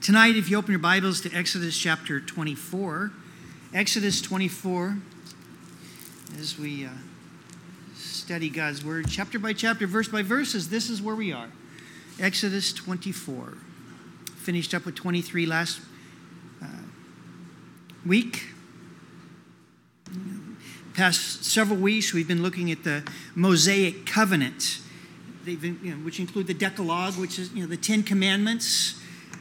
Tonight, if you open your Bibles to Exodus chapter 24, Exodus 24, as we study God's Word, chapter by chapter, verse by verse, this is where we are. Exodus 24. Finished up with 23 last week. Past several weeks, we've been looking at the Mosaic covenant, which include the Decalogue, which is the Ten Commandments,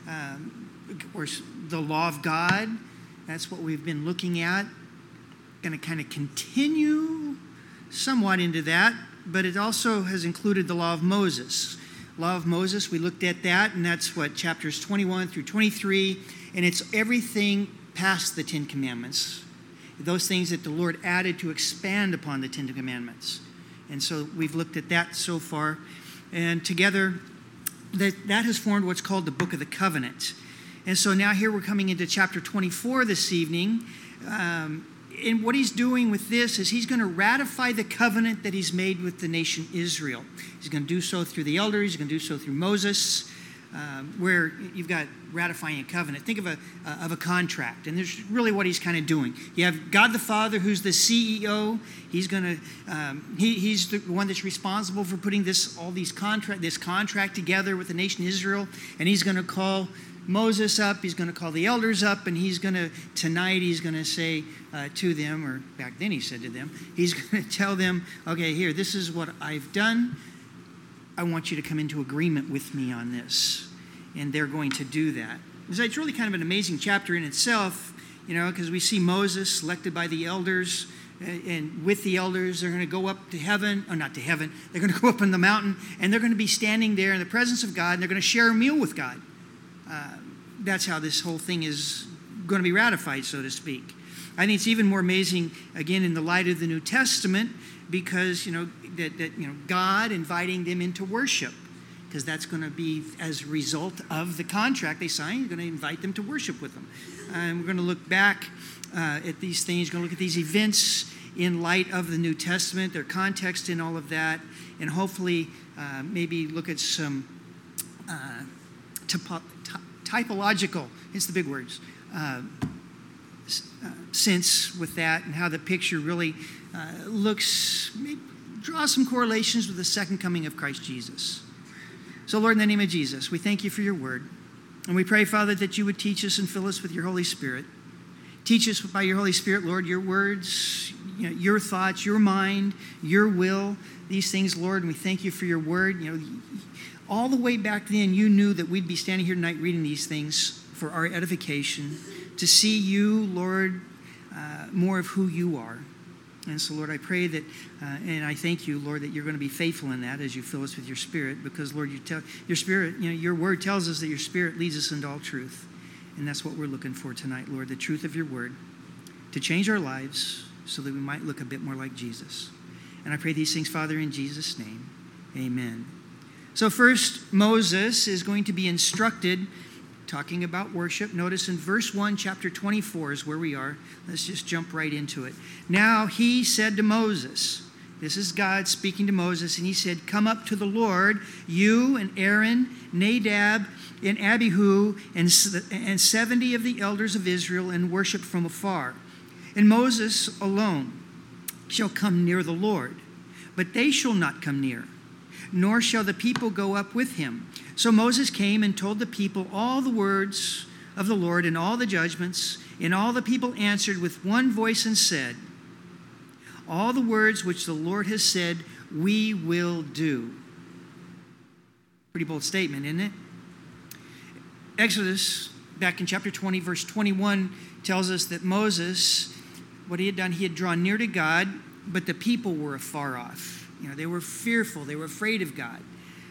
of course, the law of God. That's what we've been looking at. Going to kind of continue somewhat into that, but it also has included the law of Moses. Law of Moses, we looked at that, and that's what chapters 21 through 23, and it's everything past the Ten Commandments. Those things that the Lord added to expand upon the Ten Commandments. And so we've looked at that so far. And together, that has formed what's called the Book of the Covenant. And so now here we're coming into chapter 24 this evening. And what he's doing with this is he's going to ratify the covenant that he's made with the nation Israel. He's going to do so through the elders. He's going to do so through Moses, where you've got ratifying a covenant. Think of a contract, and there's really what he's kind of doing. You have God the Father, who's the CEO. He's going to he's the one that's responsible for putting this contract together with the nation Israel, and he's going to call Moses up. He's going to call the elders up, and he's going to say to them, or back then he said to them, he's going to tell them, okay, here, this is what I've done. I want you to come into agreement with me on this. And they're going to do that. So it's really kind of an amazing chapter in itself, because we see Moses selected by the elders, and with the elders, they're going to go up to heaven, or not to heaven, they're going to go up in the mountain, and they're going to be standing there in the presence of God, and they're going to share a meal with God. That's how this whole thing is going to be ratified, so to speak. I think it's even more amazing, again, in the light of the New Testament, because, God inviting them into worship, because that's going to be as a result of the contract they signed. You're going to invite them to worship with them. And we're going to look back at these things, going to look at these events in light of the New Testament, their context in all of that, and hopefully maybe look at some typological, it's the big words, sense with that, and how the picture really draw some correlations with the second coming of Christ Jesus. So, Lord, in the name of Jesus, we thank you for your word. And we pray, Father, that you would teach us and fill us with your Holy Spirit. Teach us by your Holy Spirit, Lord, your words, your thoughts, your mind, your will, these things, Lord. And we thank you for your word. All the way back then, you knew that we'd be standing here tonight reading these things for our edification, to see you, Lord, more of who you are. And so, Lord, I pray that, and I thank you, Lord, that you're going to be faithful in that as you fill us with your Spirit, because, Lord, your Spirit, your word tells us that your Spirit leads us into all truth. And that's what we're looking for tonight, Lord, the truth of your word, to change our lives so that we might look a bit more like Jesus. And I pray these things, Father, in Jesus' name. Amen. So first, Moses is going to be instructed, talking about worship. Notice in verse 1, chapter 24 is where we are. Let's just jump right into it. Now he said to Moses, this is God speaking to Moses, and he said, come up to the Lord, you and Aaron, Nadab, and Abihu, and 70 of the elders of Israel, and worship from afar. And Moses alone shall come near the Lord, but they shall not come near, nor shall the people go up with him. So Moses came and told the people all the words of the Lord and all the judgments, and all the people answered with one voice and said, all the words which the Lord has said, we will do. Pretty bold statement, isn't it? Exodus, back in chapter 20, verse 21, tells us that Moses, what he had done, he had drawn near to God, but the people were afar off. They were fearful. They were afraid of God.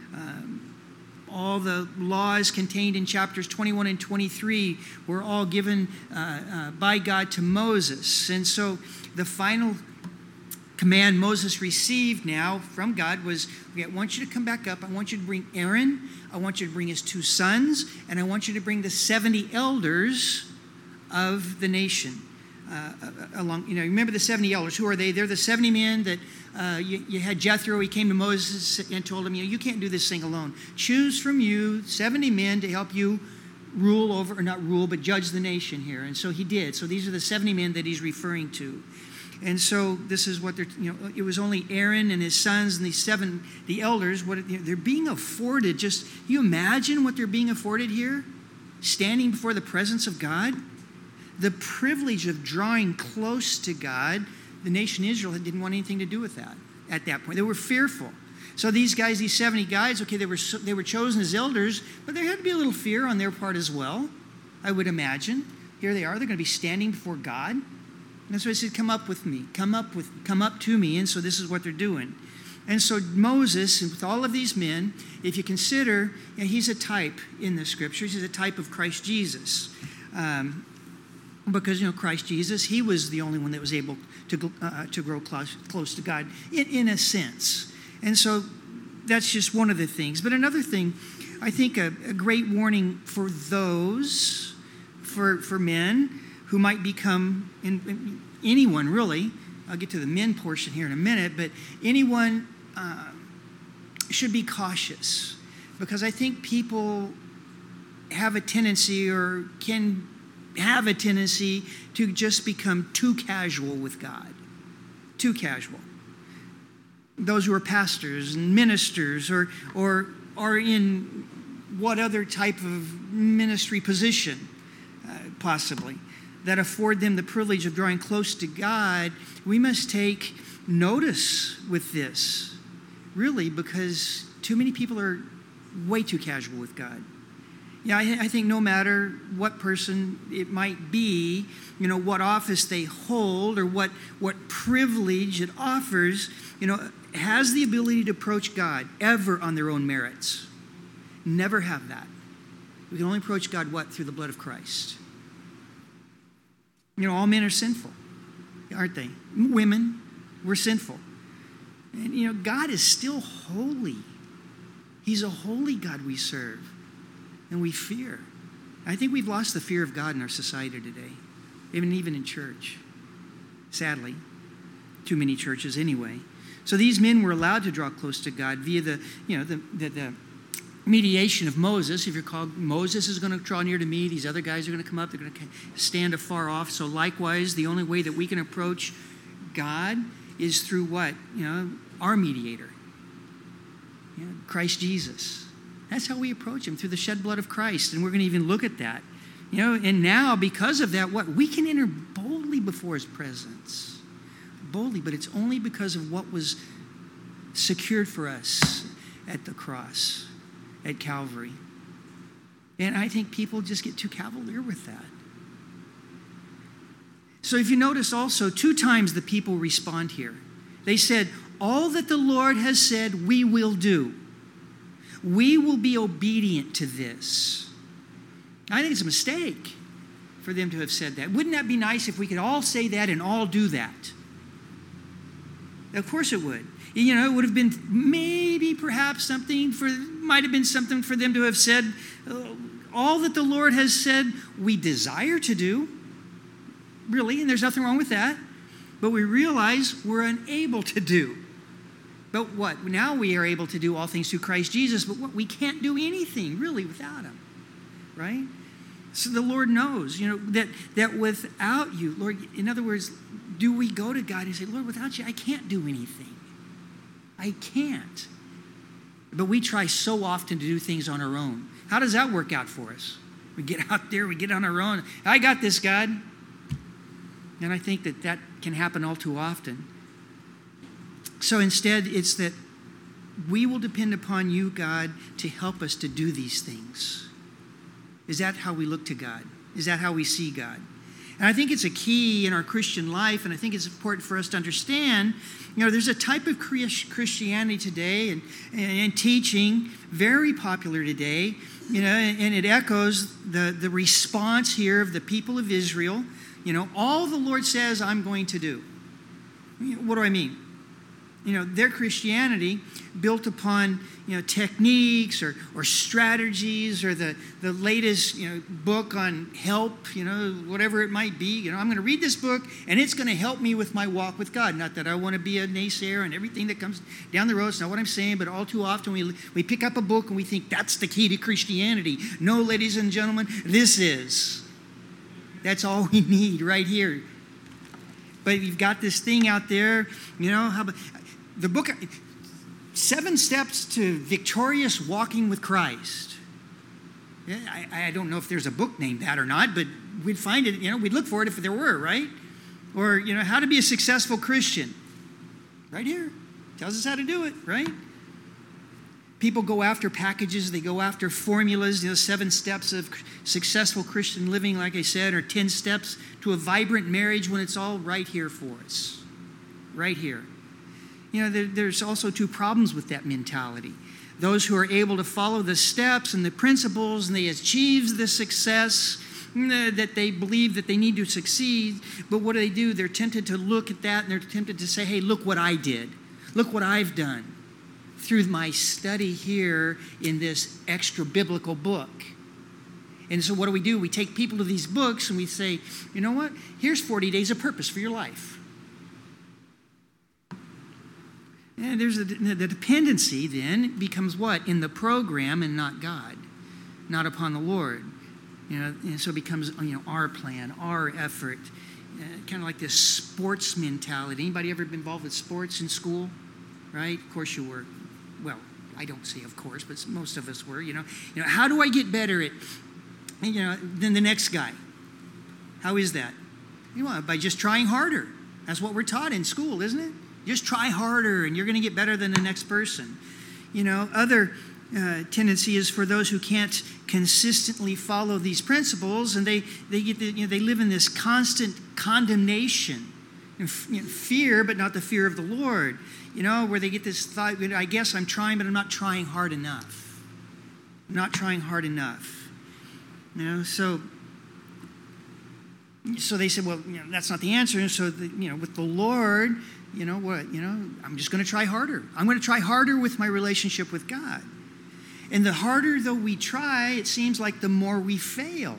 All the laws contained in chapters 21 and 23 were all given by God to Moses. And so the final command Moses received now from God was, okay, I want you to come back up. I want you to bring Aaron. I want you to bring his 2 sons. And I want you to bring the 70 elders of the nation. Remember the 70 elders. Who are they? They're the 70 men that you had Jethro. He came to Moses and told him, you can't do this thing alone. Choose from you 70 men to help you rule over, or not rule, but judge the nation here. And so he did. So these are the 70 men that he's referring to. And so this is what it was only Aaron and his sons and the elders, they're being afforded. Just, you imagine what they're being afforded here? Standing before the presence of God. The privilege of drawing close to God. The nation Israel didn't want anything to do with that at that point. They were fearful. So these guys, these 70 guys, okay, they were chosen as elders, but there had to be a little fear on their part as well, I would imagine. Here they are, they're going to be standing before God. And that's why he said, come up with me, come up to me. And so this is what they're doing. And so Moses, and with all of these men, if you consider, he's a type in the scriptures. He's a type of Christ Jesus. Because, Christ Jesus, he was the only one that was able to grow close to God, in a sense. And so that's just one of the things. But another thing, I think a great warning for those, for men who might become, anyone really, I'll get to the men portion here in a minute, but anyone should be cautious. Because I think people have a tendency, or can have a tendency, to just become too casual with God. Too casual. Those who are pastors and ministers, or are in what other type of ministry position, possibly, that afford them the privilege of drawing close to God, we must take notice with this, really, because too many people are way too casual with God. Yeah, I think no matter what person it might be, what office they hold, or what privilege it offers, has the ability to approach God ever on their own merits. Never have that. We can only approach God, through the blood of Christ. All men are sinful, aren't they? Women, we're sinful. And, God is still holy. He's a holy God we serve. And we fear. I think we've lost the fear of God in our society today, even in church. Sadly, too many churches anyway. So these men were allowed to draw close to God via the mediation of Moses. If you're called, Moses is going to draw near to me. These other guys are going to come up. They're going to stand afar off. So likewise, the only way that we can approach God is through what? Our mediator, Christ Jesus. That's how we approach him, through the shed blood of Christ. And we're going to even look at that. And now, because of that, we can enter boldly before his presence. Boldly, but it's only because of what was secured for us at the cross, at Calvary. And I think people just get too cavalier with that. So if you notice also, 2 times the people respond here. They said, all that the Lord has said, we will do. We will be obedient to this. I think it's a mistake for them to have said that. Wouldn't that be nice if we could all say that and all do that? Of course it would. It would have been perhaps might have been something for them to have said, all that the Lord has said we desire to do. Really, and there's nothing wrong with that. But we realize we're unable to do. But what? Now we are able to do all things through Christ Jesus, but we can't do anything really without him. Right? So the Lord knows, that without you, Lord, in other words, do we go to God and say, Lord, without you, I can't do anything. I can't. But we try so often to do things on our own. How does that work out for us? We get out there, we get on our own. I got this, God. And I think that can happen all too often. So instead, it's that we will depend upon you, God, to help us to do these things. Is that how we look to God? Is that how we see God? And I think it's a key in our Christian life, and I think it's important for us to understand, there's a type of Christianity today and teaching, very popular today, and it echoes the response here of the people of Israel. All the Lord says I'm going to do. What do I mean? their Christianity built upon, techniques or strategies or the latest, book on help, whatever it might be. I'm going to read this book and it's going to help me with my walk with God. Not that I want to be a naysayer and everything that comes down the road. It's not what I'm saying, but all too often we pick up a book and we think that's the key to Christianity. No, ladies and gentlemen, this is. That's all we need right here. But you've got this thing out there, how about the book, 7 Steps to Victorious Walking with Christ. Yeah, I don't know if there's a book named that or not, but we'd find it, we'd look for it if there were, right? Or, how to be a successful Christian. Right here. Tells us how to do it, right? People go after packages, they go after formulas, 7 steps of successful Christian living, like I said, or 10 steps to a vibrant marriage, when it's all right here for us. Right here. There's also 2 problems with that mentality. Those who are able to follow the steps and the principles and they achieve the success that they believe that they need to succeed, but what do? They're tempted to look at that and they're tempted to say, hey, look what I did. Look what I've done through my study here in this extra biblical book. And so what do? We take people to these books and we say, you know what? Here's 40 days of purpose for your life. And the dependency then becomes what? In the program and not God, not upon the Lord. And so it becomes, our plan, our effort, kind of like this sports mentality. Anybody ever been involved with sports in school? Right? Of course you were. Well, I don't say of course, but most of us were. How do I get better at, than the next guy? How is that? By just trying harder. That's what we're taught in school, isn't it? Just try harder and you're going to get better than the next person. Other tendency is for those who can't consistently follow these principles, and they live in this constant condemnation and fear, but not the fear of the Lord. Where they get this thought, I guess I'm trying, but I'm not trying hard enough. I'm not trying hard enough. So they said, well, that's not the answer. And so, with the Lord, I'm just going to try harder. I'm going to try harder with my relationship with God. And the harder, though, we try, it seems like the more we fail.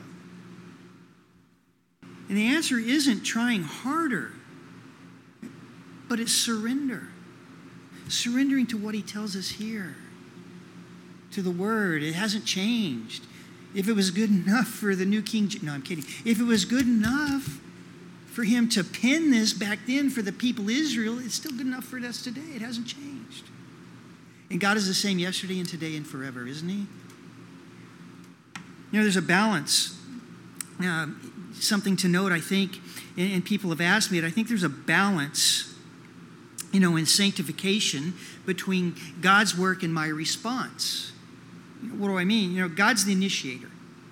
And the answer isn't trying harder, but it's surrender. Surrendering to what he tells us here, to the Word. It hasn't changed. If it was good enough for the New King James, no, I'm kidding. If it was good enough for him to pen this back then for the people of Israel, it's still good enough for us today. It hasn't changed. And God is the same yesterday and today and forever, isn't he? There's a balance. Something to note, I think, and people have asked me, I think there's a balance, in sanctification between God's work and my response. What do I mean? God's the initiator.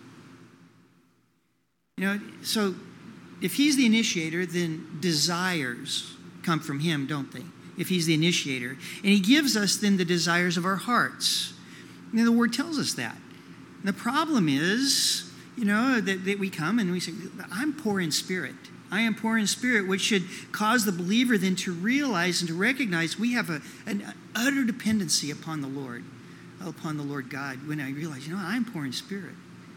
So if he's the initiator, then desires come from him, don't they? If he's the initiator. And he gives us then the desires of our hearts. The Word tells us that. And the problem is, that we come and we say, I'm poor in spirit. I am poor in spirit, which should cause the believer then to realize and to recognize we have an utter dependency upon the Lord God. When I realize, I'm poor in spirit.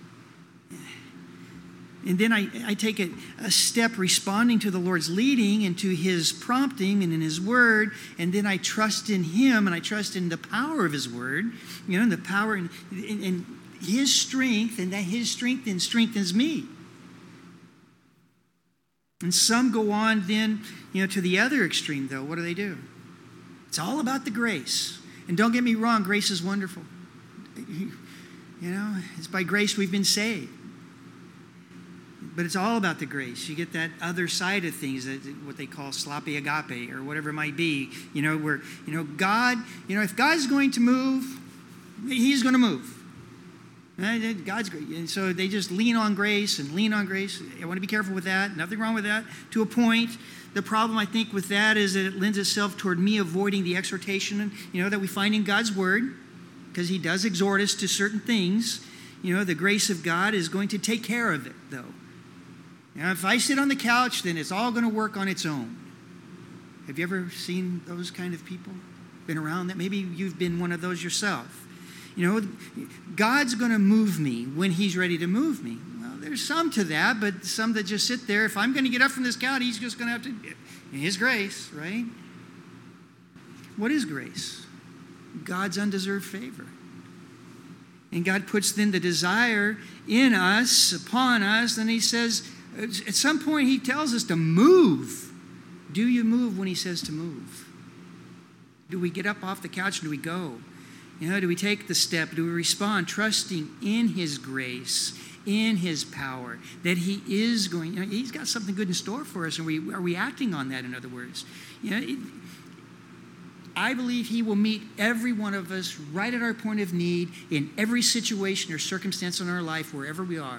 And then I take a step responding to the Lord's leading and to his prompting and in his word, and then I trust in him and I trust in the power of his word, and the power and his strength, and that his strength then strengthens me. And some go on then, to the other extreme, though. What do? It's all about the grace. And don't get me wrong, grace is wonderful. It's by grace we've been saved. But it's all about the grace. You get that other side of things, what they call sloppy agape or whatever it might be, where, God, if God's going to move, he's going to move. God's great. And so they just lean on grace and lean on grace. I want to be careful with that. Nothing wrong with that to a point. The problem, I think, with that is that it lends itself toward me avoiding the exhortation, that we find in God's word, because he does exhort us to certain things. The grace of God is going to take care of it, though. If I sit on the couch, then it's all going to work on its own. Have you ever seen those kind of people? Been around that? Maybe you've been one of those yourself. God's going to move me when he's ready to move me. Well, there's some to that, but some that just sit there. If I'm going to get up from this couch, he's just going to have to, in his grace, right? What is grace? God's undeserved favor. And God puts then the desire in us, upon us, and he says, at some point he tells us to move. Do you move when he says to move? Do we get up off the couch and do we go? Do we take the step? Do we respond, trusting in his grace, in his power, that he is going, he's got something good in store for us, and are we acting on that, in other words? I believe he will meet every one of us right at our point of need in every situation or circumstance in our life, wherever we are.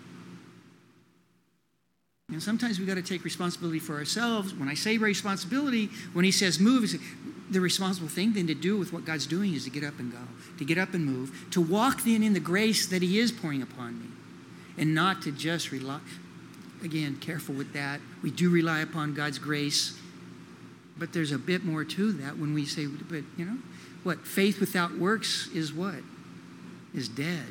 Sometimes we've got to take responsibility for ourselves. When I say responsibility, when he says move, the responsible thing then to do with what God's doing is to get up and go, to get up and move, to walk then in the grace that he is pouring upon me, and not to just rely. Again, careful with that. We do rely upon God's grace, but there's a bit more to that when we say, but what? Faith without works is what? Is dead.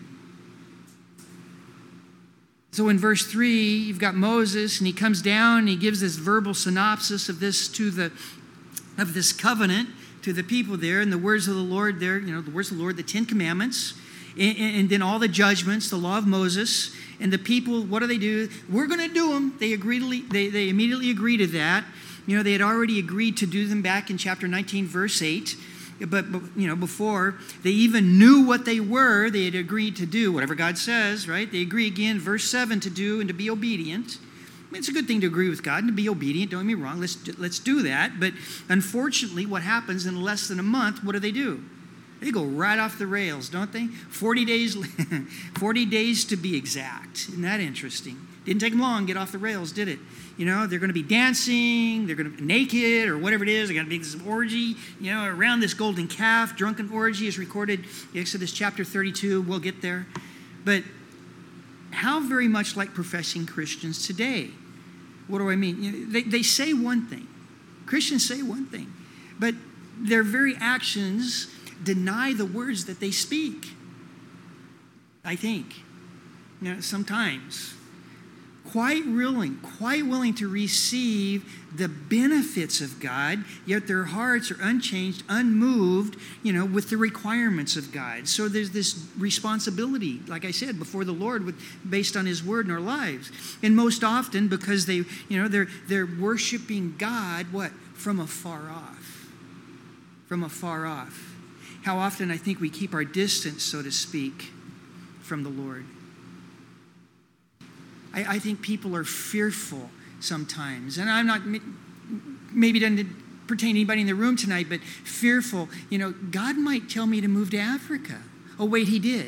So in verse 3, you've got Moses, and he comes down and he gives this verbal synopsis of this covenant to the people there, and the words of the Lord there, the words of the Lord, the 10 Commandments, and then all the judgments, the law of Moses, and the people, what do? We're going to do them. They immediately agree to that. They had already agreed to do them back in chapter 19, verse 8. But before they even knew what they were, they had agreed to do whatever God says, right? They agree again, verse 7, to do and to be obedient. It's a good thing to agree with God and to be obedient. Don't get me wrong. Let's do that. But unfortunately, what happens in less than a month, what do? They go right off the rails, don't they? 40 days, 40 days to be exact. Isn't that interesting? Didn't take them long to get off the rails, did it? They're going to be dancing, they're going to be naked or whatever it is. They're going to be this orgy, around this golden calf. Drunken orgy is recorded in Exodus chapter 32. We'll get there. But how very much like professing Christians today? What do I mean? They say one thing. Christians say one thing. But their very actions deny the words that they speak. I think. Sometimes. Quite willing to receive the benefits of God, yet their hearts are unchanged, unmoved, with the requirements of God. So there's this responsibility, like I said, before the Lord, based on his word in our lives. And most often, because they're worshiping God, what? From afar off. From afar off. How often I think we keep our distance, so to speak, from the Lord. I think people are fearful sometimes. And I'm not, maybe it doesn't pertain to anybody in the room tonight, but fearful. God might tell me to move to Africa. Oh, wait, he did.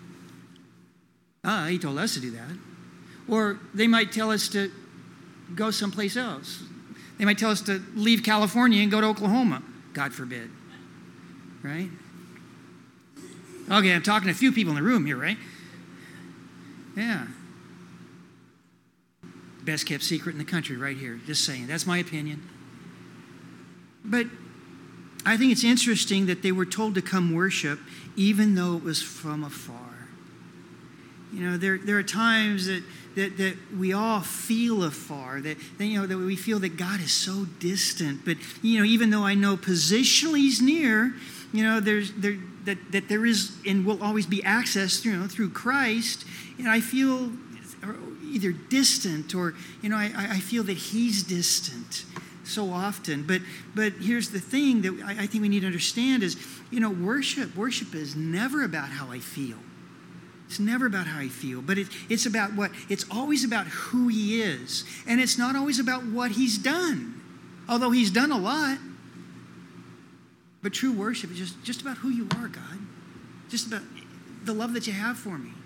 He told us to do that. Or they might tell us to go someplace else. They might tell us to leave California and go to Oklahoma. God forbid. Right? Okay, I'm talking to a few people in the room here, right? Yeah. Best kept secret in the country right here. Just saying. That's my opinion. But I think it's interesting that they were told to come worship even though it was from afar. There are times that we all feel afar, that we feel that God is so distant. But, even though I know positionally he's near, that there is and will always be access, through Christ, and I feel either distant or, I feel that he's distant so often. But here's the thing that I think we need to understand is, worship is never about how I feel. It's never about how I feel, but it's about what? It's always about who he is. And it's not always about what he's done, although he's done a lot. But true worship is just about who you are, God. Just about the love that you have for me.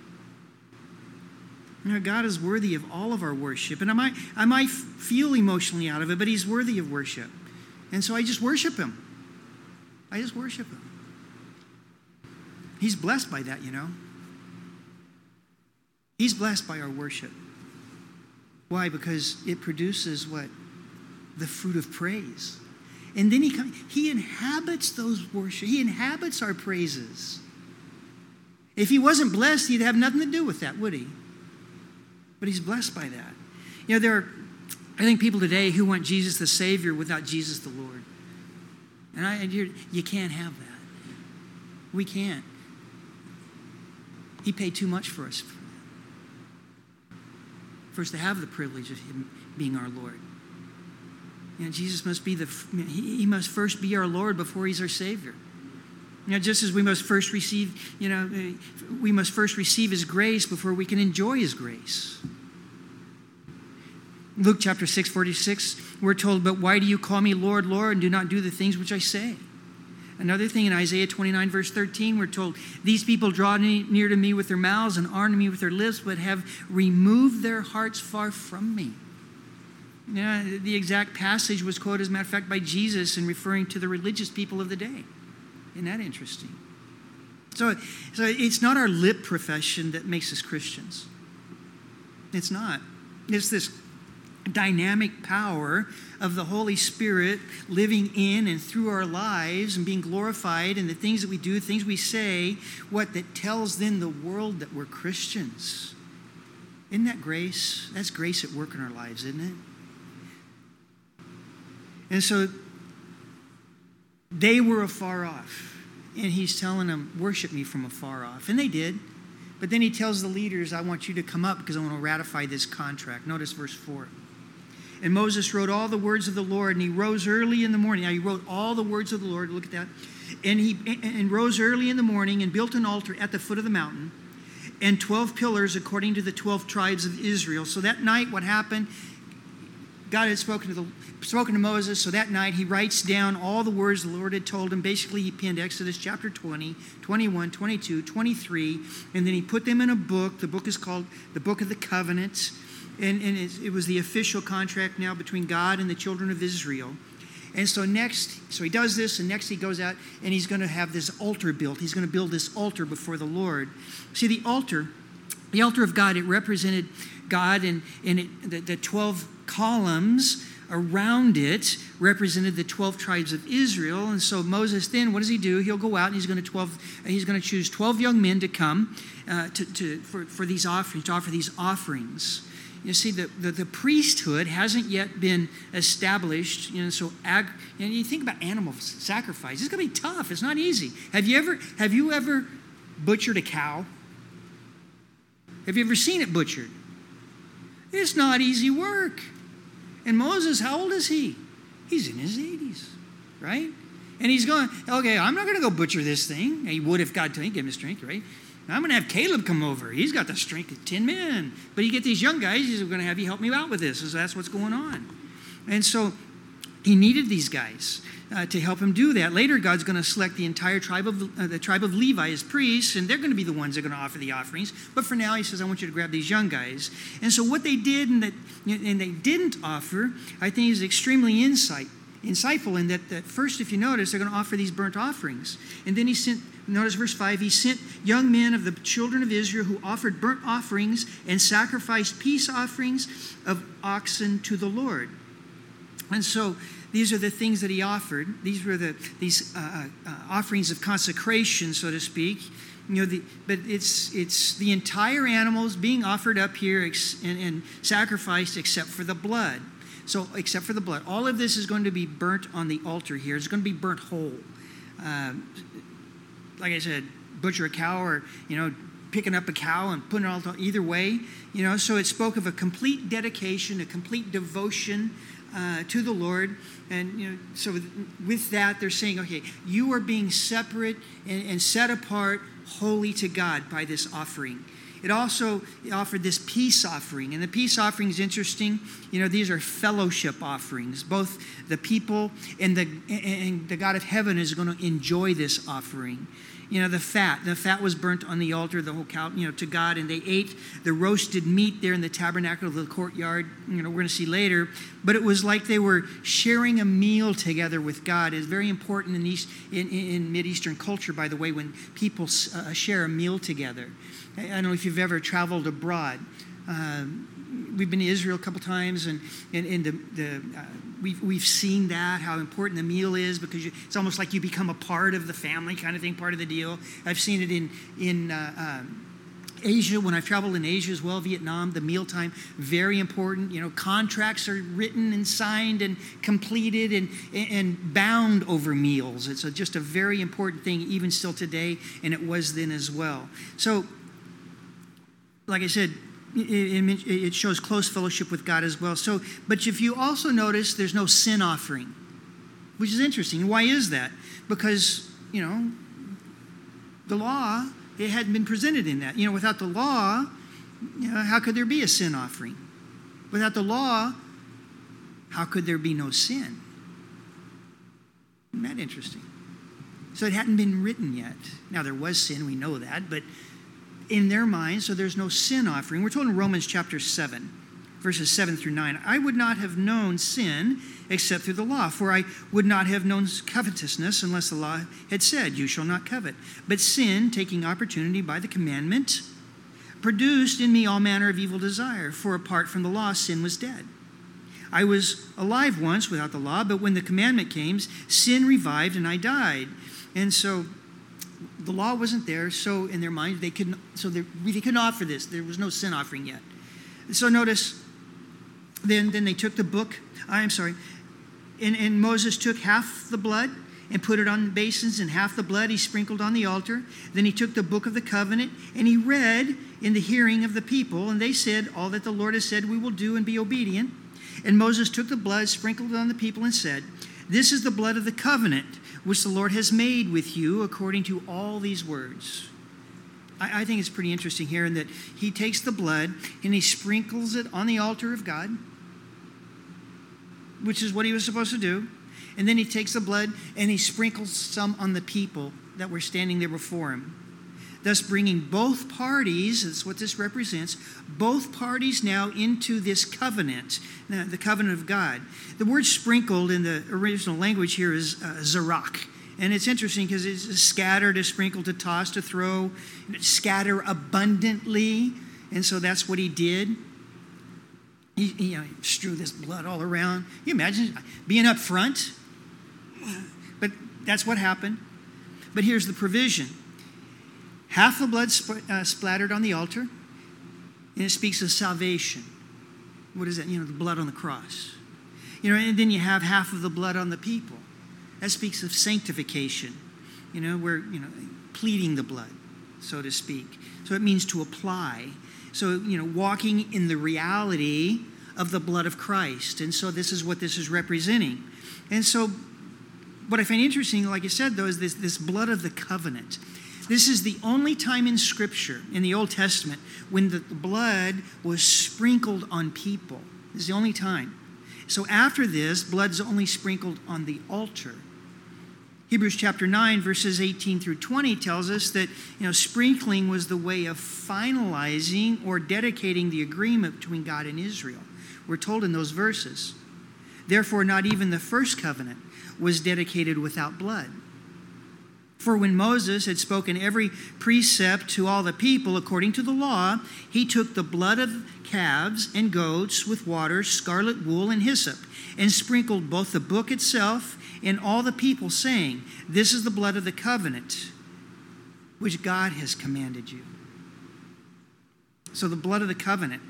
God is worthy of all of our worship. And I might feel emotionally out of it, but he's worthy of worship. And so I just worship him. I just worship him. He's blessed by that, He's blessed by our worship. Why? Because it produces what? the fruit of praise. And then he inhabits those worship. He inhabits our praises. If he wasn't blessed, he'd have nothing to do with that, would he? But he's blessed by that. You know, there are, I think, people today who want Jesus the Savior without Jesus the Lord. And you can't have that. We can't. He paid too much for us. For us to have the privilege of him being our Lord. You know, Jesus must be he must first be our Lord before he's our Savior. You know, just as we must first receive his grace before we can enjoy his grace. Luke chapter 6:46, we're told, but why do you call me Lord, Lord, and do not do the things which I say? Another thing in Isaiah 29, verse 13, we're told, these people draw near to me with their mouths and honor me with their lips, but have removed their hearts far from me. Yeah, the exact passage was quoted, as a matter of fact, by Jesus in referring to the religious people of the day. Isn't that interesting? So it's not our lip profession that makes us Christians. It's not. It's this dynamic power of the Holy Spirit living in and through our lives and being glorified in the things that we do, things we say, that tells then the world that we're Christians. Isn't that grace? That's grace at work in our lives, isn't it? And so they were afar off. And he's telling them, worship me from afar off. And they did. But then he tells the leaders, I want you to come up because I want to ratify this contract. Notice verse 4. And Moses wrote all the words of the Lord, and he rose early in the morning. Now he wrote all the words of the Lord. Look at that. And he rose early in the morning and built an altar at the foot of the mountain and 12 pillars according to the 12 tribes of Israel. So that night what happened, God had spoken to Moses, so that night he writes down all the words the Lord had told him. Basically, he penned Exodus chapter 20, 21, 22, 23, and then he put them in a book. The book is called the Book of the Covenant, and it was the official contract now between God and the children of Israel. And so he does this, and next he goes out, and he's going to have this altar built. He's going to build this altar before the Lord. See, the altar of God, it represented God, and the 12 columns around it represented the 12 tribes of Israel. And so Moses then, what does he do? He'll go out and he's going to choose 12 young men to come for these offerings, to offer these offerings. You see, the priesthood hasn't yet been established. You think about animal sacrifice. It's going to be tough. It's not easy. Have you ever butchered a cow? Have you ever seen it butchered? It's not easy work. And Moses, how old is he? He's in his 80s, right? And he's going, okay, I'm not going to go butcher this thing. He would if God told him, give him strength, right? I'm going to have Caleb come over. He's got the strength of 10 men. But you get these young guys, he's going to have you help me out with this. So that's what's going on. And so he needed these guys to help him do that. Later, God's going to select the entire tribe of Levi as priests, and they're going to be the ones that are going to offer the offerings. But for now, he says, I want you to grab these young guys. And so what they did and they didn't offer, I think is extremely insightful in that first, if you notice, they're going to offer these burnt offerings. And then he sent, notice verse 5, he sent young men of the children of Israel who offered burnt offerings and sacrificed peace offerings of oxen to the Lord. And so these are the things that he offered. These were these offerings of consecration, so to speak. But it's the entire animals being offered up here and sacrificed except for the blood. So except for the blood. All of this is going to be burnt on the altar here. It's going to be burnt whole. Like I said, butcher a cow or, picking up a cow and putting it all either way. So it spoke of a complete dedication, a complete devotion to the Lord. And so with that, they're saying, okay, you are being separate and set apart, holy to God by this offering. It also offered this peace offering. And the peace offering is interesting. These are fellowship offerings. Both the people and the God of heaven is going to enjoy this offering. The fat was burnt on the altar, the whole cow, to God, and they ate the roasted meat there in the tabernacle of the courtyard. We're going to see later. But it was like they were sharing a meal together with God. It's very important in Mideastern culture, by the way, when people share a meal together. I don't know if you've ever traveled abroad. We've been to Israel a couple times, and the we've seen that, how important the meal is, because it's almost like you become a part of the family kind of thing, part of the deal. I've seen it in Asia, when I've traveled in Asia as well, Vietnam, the mealtime, very important. Contracts are written and signed and completed and bound over meals. It's just a very important thing, even still today, and it was then as well. So, like I said, it shows close fellowship with God as well. So, but if you also notice, there's no sin offering, which is interesting. Why is that? Because, the law, it hadn't been presented in that. Without the law, how could there be a sin offering? Without the law, how could there be no sin? Isn't that interesting? So it hadn't been written yet. Now, there was sin, we know that, but in their minds, so there's no sin offering. We're told in Romans chapter 7, verses 7 through 9, I would not have known sin except through the law, for I would not have known covetousness unless the law had said, you shall not covet. But sin, taking opportunity by the commandment, produced in me all manner of evil desire, for apart from the law, sin was dead. I was alive once without the law, but when the commandment came, sin revived and I died. And so the law wasn't there, so in their mind, they couldn't offer this. There was no sin offering yet. So notice, then they took the book, and Moses took half the blood and put it on basins, and half the blood he sprinkled on the altar. Then he took the book of the covenant, and he read in the hearing of the people, and they said, all that the Lord has said we will do and be obedient. And Moses took the blood, sprinkled it on the people, and said, this is the blood of the covenant, which the Lord has made with you according to all these words. I think it's pretty interesting here in that he takes the blood and he sprinkles it on the altar of God, which is what he was supposed to do. And then he takes the blood and he sprinkles some on the people that were standing there before him, thus bringing both parties, that's what this represents, both parties now into this covenant, the covenant of God. The word sprinkled in the original language here is zarak. And it's interesting because it's scatter, to sprinkle, to toss, to throw, scatter abundantly. And so that's what he did. He strew this blood all around. Can you imagine being up front? But that's what happened. But here's the provision. Half the blood splattered on the altar, and it speaks of salvation. What is that? The blood on the cross. And then you have half of the blood on the people. That speaks of sanctification. We're pleading the blood, so to speak. So it means to apply. So, walking in the reality of the blood of Christ. And so this is what this is representing. And so what I find interesting, like I said, though, is this blood of the covenant. This is the only time in Scripture, in the Old Testament, when the blood was sprinkled on people. This is the only time. So after this, blood's only sprinkled on the altar. Hebrews chapter 9, verses 18 through 20 tells us that, sprinkling was the way of finalizing or dedicating the agreement between God and Israel. We're told in those verses. Therefore, not even the first covenant was dedicated without blood. For when Moses had spoken every precept to all the people according to the law, he took the blood of calves and goats with water, scarlet wool, and hyssop, and sprinkled both the book itself and all the people, saying, this is the blood of the covenant, which God has commanded you. So the blood of the covenant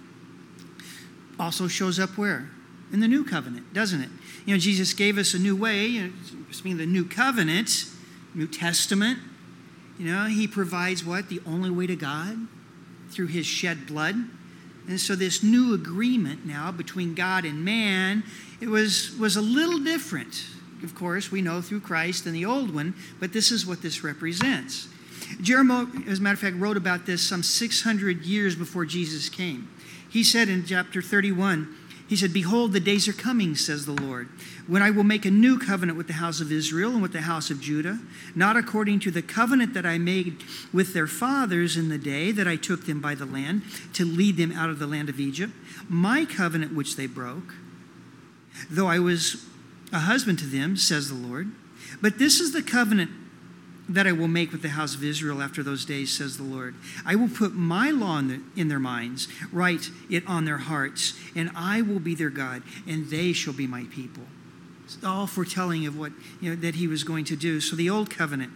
also shows up where? In the new covenant, doesn't it? Jesus gave us a new way, speaking of the new covenant, New Testament, he provides what? The only way to God through his shed blood. And so this new agreement now between God and man, it was a little different. Of course, we know through Christ than the old one, but this is what this represents. Jeremiah, as a matter of fact, wrote about this some 600 years before Jesus came. He said in chapter 31, he said, behold, the days are coming, says the Lord, when I will make a new covenant with the house of Israel and with the house of Judah, not according to the covenant that I made with their fathers in the day that I took them by the land to lead them out of the land of Egypt, my covenant which they broke, though I was a husband to them, says the Lord. But this is the covenant that I will make with the house of Israel after those days, says the Lord. I will put my law in their minds, write it on their hearts, and I will be their God, and they shall be my people. all foretelling of what, that he was going to do. So the old covenant,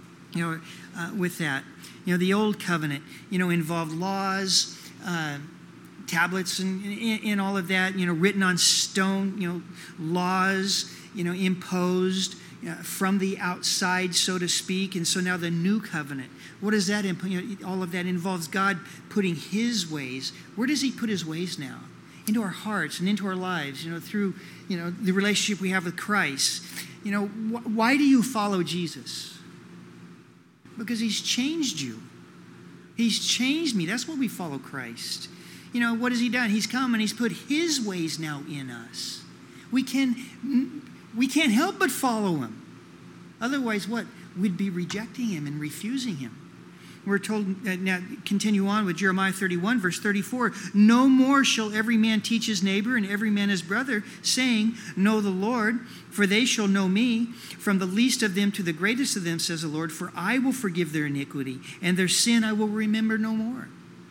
with that, the old covenant, involved laws, tablets and all of that, written on stone, laws, imposed from the outside, so to speak. And so now the new covenant, what does that all of that involves God putting his ways. Where does he put his ways now? Into our hearts and into our lives, through, the relationship we have with Christ. Why do you follow Jesus? Because he's changed you. He's changed me. That's why we follow Christ. What has he done? He's come and he's put his ways now in us. We can't help but follow him. Otherwise, what? We'd be rejecting him and refusing him. We're told, now continue on with Jeremiah 31, verse 34, no more shall every man teach his neighbor and every man his brother, saying, know the Lord, for they shall know me, from the least of them to the greatest of them, says the Lord, for I will forgive their iniquity, and their sin I will remember no more.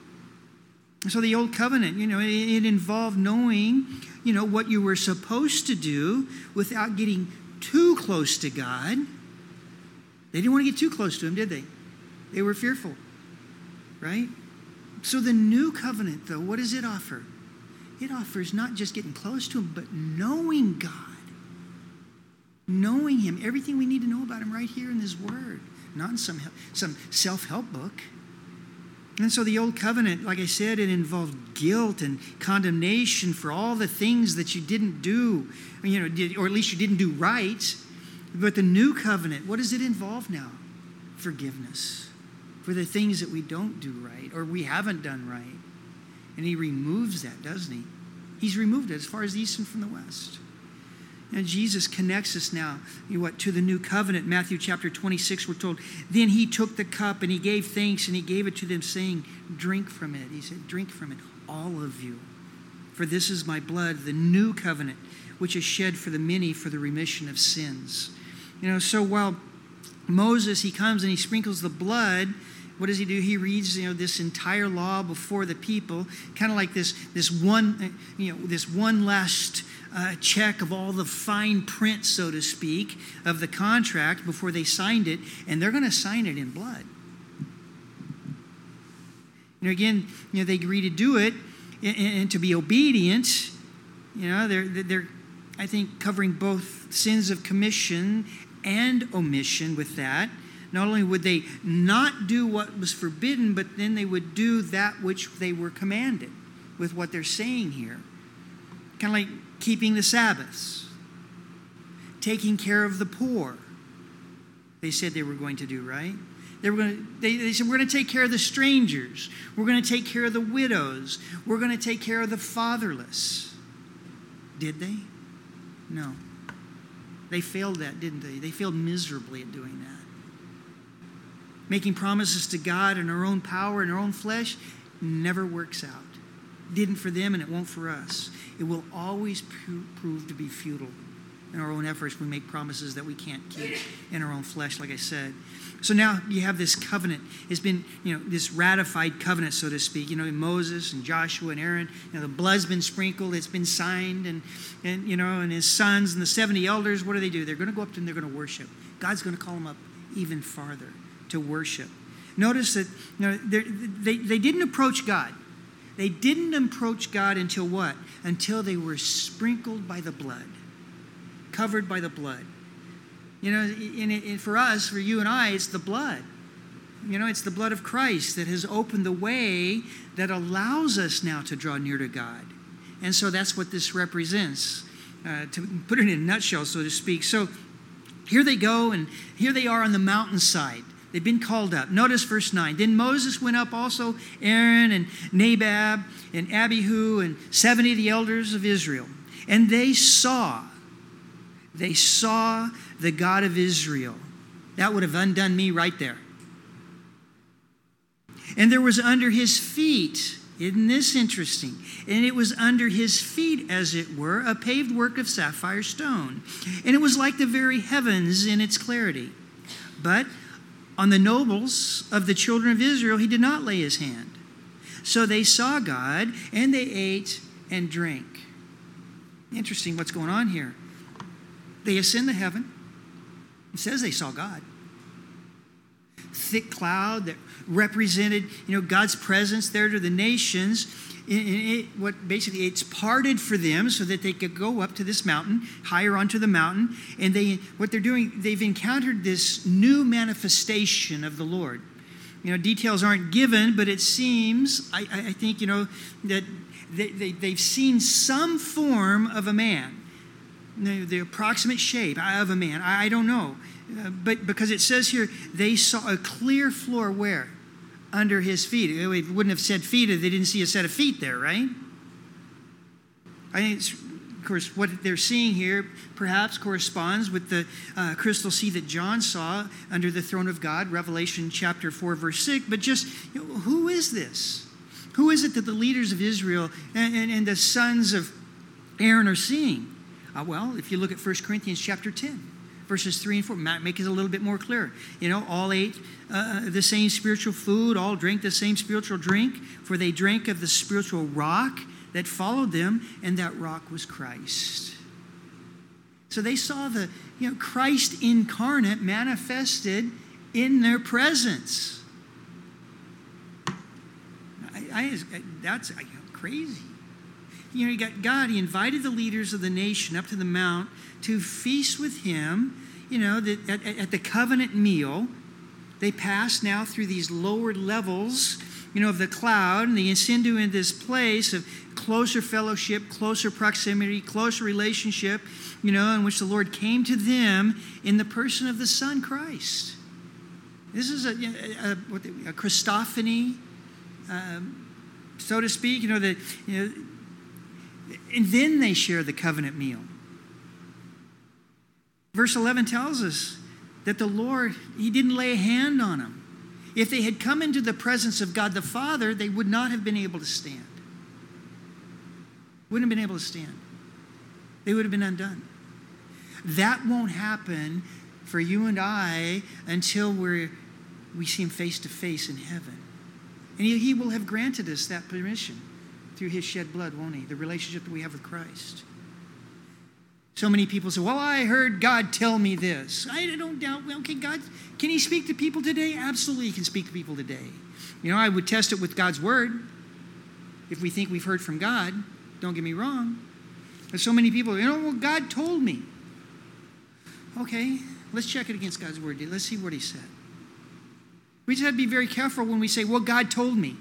So the old covenant, it involved knowing, what you were supposed to do without getting too close to God. They didn't want to get too close to him, did they? They were fearful, right? So the new covenant, though, what does it offer? It offers not just getting close to him, but knowing God. Knowing him, everything we need to know about him right here in his word, not in some self-help book. And so the old covenant, like I said, it involved guilt and condemnation for all the things that you didn't do, or at least you didn't do right. But the new covenant, what does it involve now? Forgiveness for the things that we don't do right or we haven't done right. And he removes that, doesn't he? He's removed it as far as the east and from the west. And Jesus connects us now, to the new covenant. Matthew chapter 26, we're told, then he took the cup and he gave thanks and he gave it to them, saying, drink from it. He said, drink from it, all of you. For this is my blood, the new covenant, which is shed for the many for the remission of sins. So while Moses, he comes and he sprinkles the blood, what does he do? He reads, this entire law before the people, kind of like this one last check of all the fine print, so to speak, of the contract before they signed it, and they're going to sign it in blood. Again, they agree to do it and to be obedient. They're I think covering both sins of commission and omission with that. Not only would they not do what was forbidden, but then they would do that which they were commanded with what they're saying here. Kind of like keeping the Sabbaths, taking care of the poor. They said they were going to do, right? They said, we're going to take care of the strangers. We're going to take care of the widows. We're going to take care of the fatherless. Did they? No. They failed that, didn't they? They failed miserably at doing that. Making promises to God in our own power and our own flesh never works out. Didn't for them and it won't for us. It will always prove to be futile in our own efforts. We make promises that we can't keep in our own flesh, like I said. So now you have this covenant. It's been, this ratified covenant, so to speak. Moses and Joshua and Aaron. The blood's been sprinkled. It's been signed, and his sons and the 70 elders. What do? They're going to go up and they're going to worship. God's going to call them up even farther to worship. Notice that they didn't approach God. They didn't approach God until what? Until they were sprinkled by the blood, covered by the blood. And for us, for you and I, it's the blood. It's the blood of Christ that has opened the way that allows us now to draw near to God. And so that's what this represents, to put it in a nutshell, so to speak. So here they go, and here they are on the mountainside. They've been called up. Notice verse 9. Then Moses went up also, Aaron and Nadab and Abihu and 70 of the elders of Israel. And they saw the God of Israel. That would have undone me right there. And there was under his feet, isn't this interesting? And it was under his feet, as it were, a paved work of sapphire stone. And it was like the very heavens in its clarity. But on the nobles of the children of Israel, he did not lay his hand. So they saw God, and they ate and drank. Interesting what's going on here. They ascend to heaven. It says they saw God. Thick cloud that represented, God's presence there to the nations. It's parted for them so that they could go up to this mountain, higher onto the mountain. And they've encountered this new manifestation of the Lord. Details aren't given, but it seems, I think, that they've seen some form of a man. The approximate shape of a man. I don't know. But because it says here, they saw a clear floor where? Under his feet. It wouldn't have said feet if they didn't see a set of feet there, right? I think it's, of course, what they're seeing here perhaps corresponds with the crystal sea that John saw under the throne of God, Revelation chapter 4, verse 6. But just, who is this? Who is it that the leaders of Israel and the sons of Aaron are seeing? Well, if you look at 1 Corinthians chapter 10, verses 3 and 4, make it a little bit more clear. All ate the same spiritual food, all drank the same spiritual drink, for they drank of the spiritual rock that followed them, and that rock was Christ. So they saw the Christ incarnate manifested in their presence. That's crazy. You got God, he invited the leaders of the nation up to the mount to feast with him, at the covenant meal. They pass now through these lower levels, of the cloud, and they ascend into this place of closer fellowship, closer proximity, closer relationship, in which the Lord came to them in the person of the Son, Christ. This is a Christophany, so to speak, and then they share the covenant meal. Verse 11 tells us that the Lord, he didn't lay a hand on them. If they had come into the presence of God the Father, they would not have been able to stand. Wouldn't have been able to stand. They would have been undone. That won't happen for you and I until we see him face to face in heaven. And he will have granted us that permission through his shed blood, won't he? The relationship that we have with Christ. So many people say, well, I heard God tell me this. I don't doubt, well, okay, God, can he speak to people today? Absolutely, he can speak to people today. I would test it with God's word. If we think we've heard from God, don't get me wrong. But so many people, well, God told me. Okay, let's check it against God's word. Let's see what he said. We just have to be very careful when we say, well, God told me.